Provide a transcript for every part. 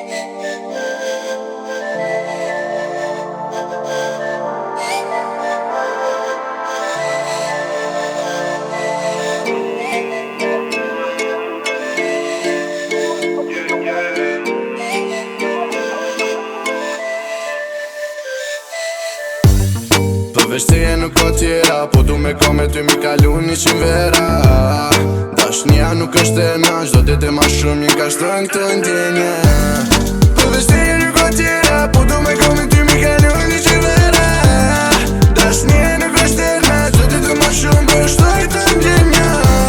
Përveçteje nuk ka tjera, po du me ka me ty mi kalu 100 vera. Dashnia nuk është e na, çdo ditë ma shumë një ka shtrën këtë ndjenje. Përveçteje nuk ka tjera, po du me ka me ty mi kalu 100 vera. Dashnia nuk është e na, çdo ditë ma shumë ka shtrën këtë ndjenje.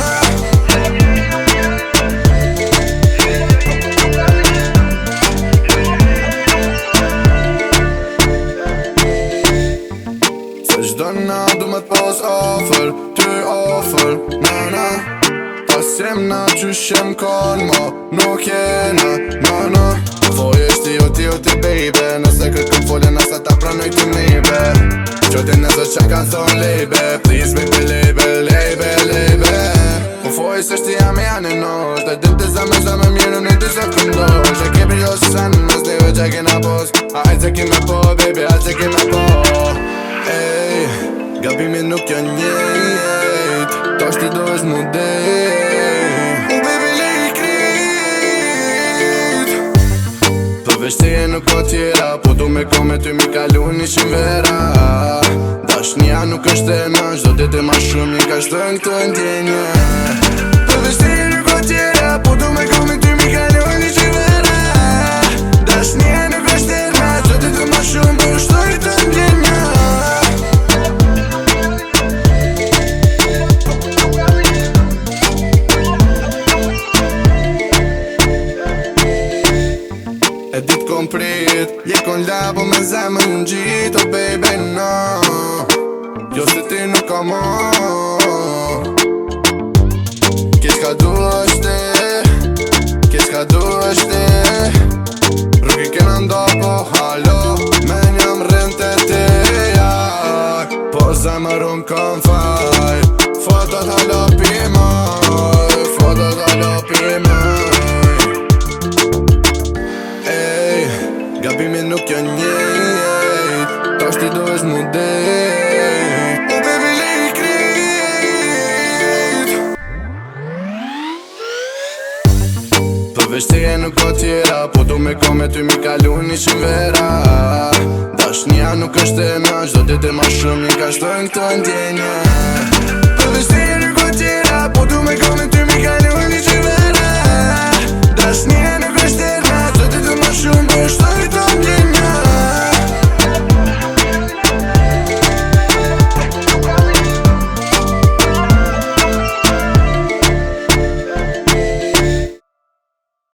Çdo na du me t'pas ofër, ty ofër, na tas jem na qysh jem kon ma, nuk jena, na Fojës ti baby, nëse kërkëm folën asa ta pranoj të nebe. Qotin nëse qa kanë thonë lejbe, please baby lejbe. Po fojës është jam e janë e nosh, të dim të zame mirë në të se këndosh. E kebi jo së sanë, nësë neve që kena pos, hajtë se kime po baby, hajtë se kime po. Ej, gabimi nuk janë njejt, tash ti do është mu dejt. Baby lej krit. Përveçteje nuk ka tjera, po du me ka me ty mi kalu 100 vera. Dashnia nuk është e na, çdo ditë ma shumë një ka shtrën këtë ndjenje. Përveçteje nuk ka tjera, po du me ka me ty mi kalu 100 vera. Dashnia nuk është e na, çdo ditë ma shumë ka shtrën këtë ndjenje. E dit kom prit, je kon labo me zemën në gjit, oh baby no. Jo se ti nuk ka mo, kish ka du është rrug I kena nda po halo, men jam rrën të teja. Po zemër unë kam faj, fotot halo pimaj, gabimi nuk janë njejt, tash ti do është mu dejt. Oh baby lej krit. Përveçteje nuk ka tjera, po du me ka me ty mi kalu 100 vera. Dashnia nuk është e na, çdo ditë ma shumë një ka shtrën këtë ndjenje. Përveçteje nuk ka tjera, po du me ka me ty mi kalu 100 vera. Dashnia